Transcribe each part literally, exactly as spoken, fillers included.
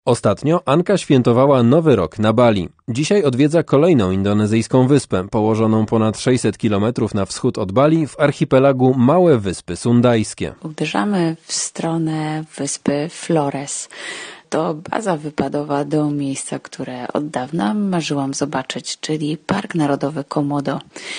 Ostatnio Anka świętowała Nowy Rok na Bali. Dzisiaj odwiedza kolejną indonezyjską wyspę, położoną ponad sześćset kilometrów na wschód od Bali w archipelagu Małe Wyspy Sundajskie. Uderzamy w stronę wyspy Flores. To baza wypadowa do miejsca, które od dawna marzyłam zobaczyć, czyli Park Narodowy Komodo.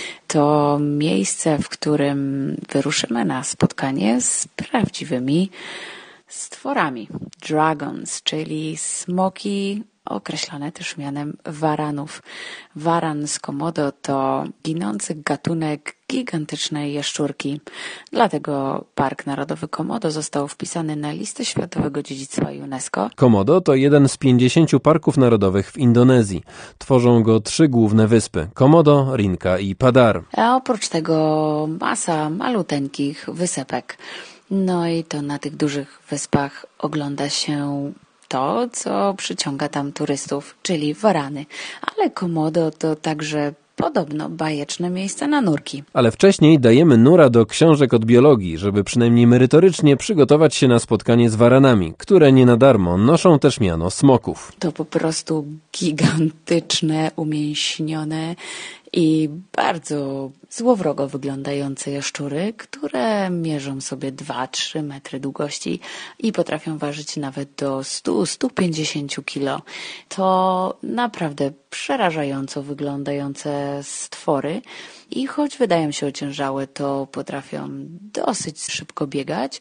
To miejsce, w którym wyruszymy na spotkanie z prawdziwymi stworami. Dragons, czyli smoki, określane też mianem waranów. Waran z Komodo to ginący gatunek gigantycznej jaszczurki. Dlatego Park Narodowy Komodo został wpisany na listę Światowego Dziedzictwa UNESCO. Komodo to jeden z pięćdziesięciu parków narodowych w Indonezji. Tworzą go trzy główne wyspy: Komodo, Rinca i Padar. A oprócz tego masa maluteńkich wysepek. No i to na tych dużych wyspach ogląda się to, co przyciąga tam turystów, czyli warany. Ale Komodo to także podobno bajeczne miejsce na nurki. Ale wcześniej dajemy nura do książek od biologii, żeby przynajmniej merytorycznie przygotować się na spotkanie z waranami, które nie na darmo noszą też miano smoków. To po prostu gigantyczne, umięśnione i bardzo złowrogo wyglądające jaszczury, które mierzą sobie dwa trzy metry długości i potrafią ważyć nawet do stu do stu pięćdziesięciu kilo. To naprawdę przerażająco wyglądające stwory i choć wydają się ociężałe, to potrafią dosyć szybko biegać,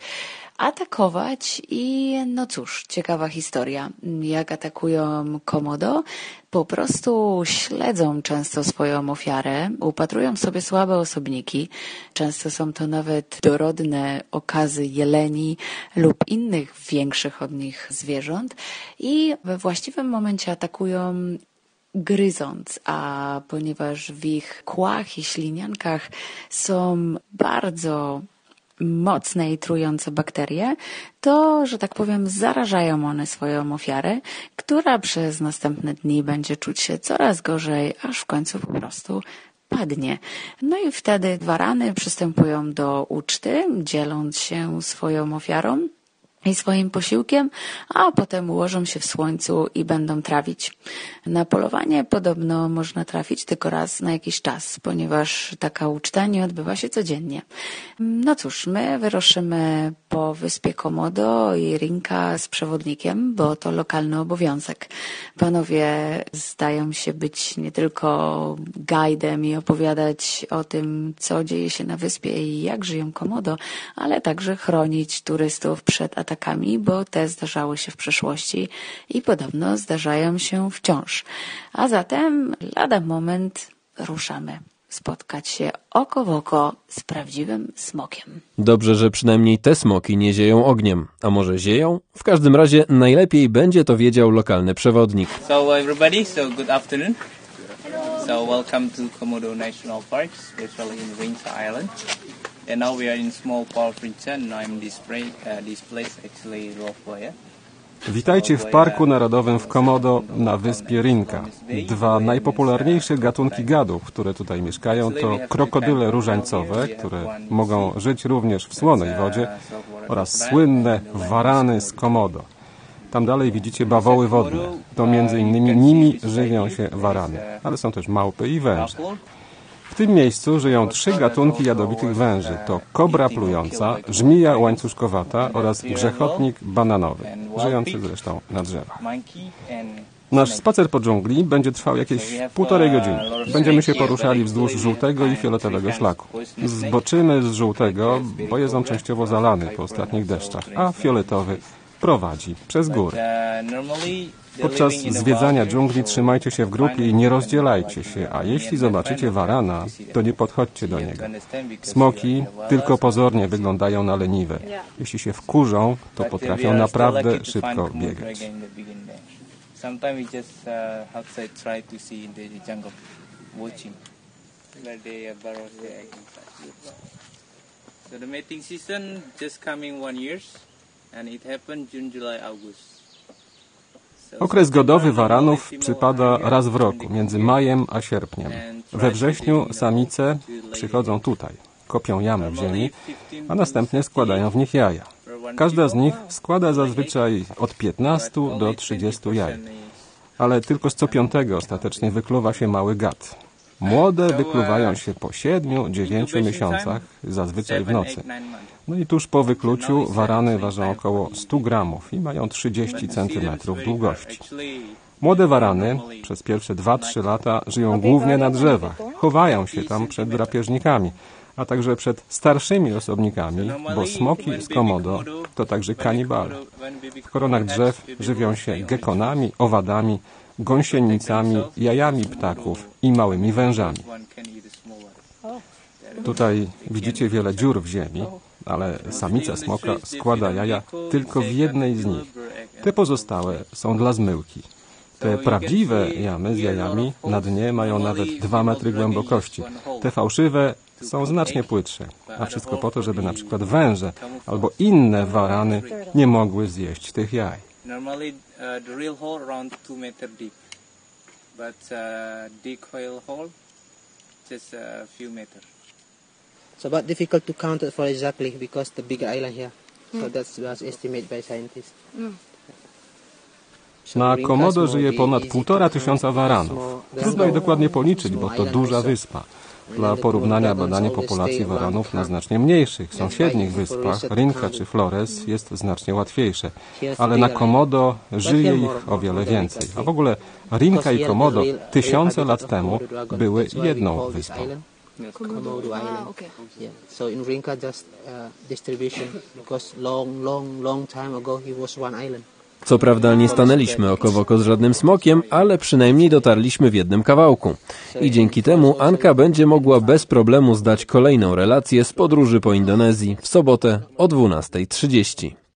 atakować i no cóż, ciekawa historia. Jak atakują Komodo? Po prostu śledzą często swoją ofiarę, upatrują sobie słabe osobniki. Często są to nawet dorodne okazy jeleni lub innych większych od nich zwierząt i we właściwym momencie atakują gryząc, a ponieważ w ich kłach i śliniankach są bardzo mocne i trujące bakterie, to, że tak powiem, zarażają one swoją ofiarę, która przez następne dni będzie czuć się coraz gorzej, aż w końcu po prostu padnie. No i wtedy warany przystępują do uczty, dzieląc się swoją ofiarą i swoim posiłkiem, a potem ułożą się w słońcu i będą trawić. Na polowanie podobno można trafić tylko raz na jakiś czas, ponieważ taka uczta nie odbywa się codziennie. No cóż, my wyruszymy po wyspie Komodo i Rinca z przewodnikiem, bo to lokalny obowiązek. Panowie zdają się być nie tylko guidem i opowiadać o tym, co dzieje się na wyspie i jak żyją Komodo, ale także chronić turystów przed atakami, bo te zdarzały się w przeszłości i podobno zdarzają się wciąż. A zatem lada moment ruszamy spotkać się oko w oko z prawdziwym smokiem. Dobrze, że przynajmniej te smoki nie zieją ogniem. A może zieją? W każdym razie najlepiej będzie to wiedział lokalny przewodnik. So everybody, so good afternoon. So welcome to Komodo National Park, especially in Rinca Island. And now we are in small Park Rinca and I'm display uh, this place actually role player. Witajcie w Parku Narodowym w Komodo na wyspie Rinca. Dwa najpopularniejsze gatunki gadów, które tutaj mieszkają, to krokodyle różańcowe, które mogą żyć również w słonej wodzie, oraz słynne warany z Komodo. Tam dalej widzicie bawoły wodne. To między innymi nimi żywią się warany, ale są też małpy i węże. W tym miejscu żyją trzy gatunki jadowitych węży. To kobra plująca, żmija łańcuszkowata oraz grzechotnik bananowy, żyjący zresztą na drzewach. Nasz spacer po dżungli będzie trwał jakieś półtorej godziny. Będziemy się poruszali wzdłuż żółtego i fioletowego szlaku. Zboczymy z żółtego, bo jest on częściowo zalany po ostatnich deszczach, a fioletowy prowadzi przez góry. Podczas zwiedzania dżungli trzymajcie się w grupie i nie rozdzielajcie się, a jeśli zobaczycie warana, to nie podchodźcie do niego. Smoki tylko pozornie wyglądają na leniwe. Jeśli się wkurzą, to potrafią naprawdę szybko biegać. Okres godowy waranów przypada raz w roku, między majem a sierpniem. We wrześniu samice przychodzą tutaj, kopią jamy w ziemi, a następnie składają w nich jaja. Każda z nich składa zazwyczaj od piętnastu do trzydziestu jaj, ale tylko z co piątego ostatecznie wykluwa się mały gad. Młode wykluwają się po siedmiu, dziewięciu miesiącach, zazwyczaj w nocy. No i tuż po wykluciu warany ważą około stu gramów i mają trzydzieści centymetrów długości. Młode warany przez pierwsze dwa trzy lata żyją głównie na drzewach. Chowają się tam przed drapieżnikami, a także przed starszymi osobnikami, bo smoki z Komodo to także kanibale. W koronach drzew żywią się gekonami, owadami, gąsienicami, jajami ptaków i małymi wężami. Tutaj widzicie wiele dziur w ziemi, ale samica smoka składa jaja tylko w jednej z nich. Te pozostałe są dla zmyłki. Te prawdziwe jamy z jajami na dnie mają nawet dwa metry głębokości. Te fałszywe są znacznie płytsze, a wszystko po to, żeby na przykład węże albo inne warany nie mogły zjeść tych jaj. Normally, uh, the real hole around two meter deep, but uh, decoy hole just a few meters. So, but difficult to count it for exactly because the bigger island here. So that's was estimated by scientists. Na Komodo żyje ponad półtora tysiąca waranów. Trudno je dokładnie policzyć, bo to duża wyspa. Dla porównania badanie populacji waranów na znacznie mniejszych, sąsiednich wyspach, Rinca czy Flores, jest znacznie łatwiejsze. Ale na Komodo żyje ich o wiele więcej. A w ogóle Rinca i Komodo tysiące lat temu były jedną wyspą. Komodo Island. Yeah. So in Rinca just uh, distribution because long, long, long time ago he was one island. Co prawda nie stanęliśmy oko w oko z żadnym smokiem, ale przynajmniej dotarliśmy w jednym kawałku. I dzięki temu Anka będzie mogła bez problemu zdać kolejną relację z podróży po Indonezji w sobotę o dwunastej trzydzieści.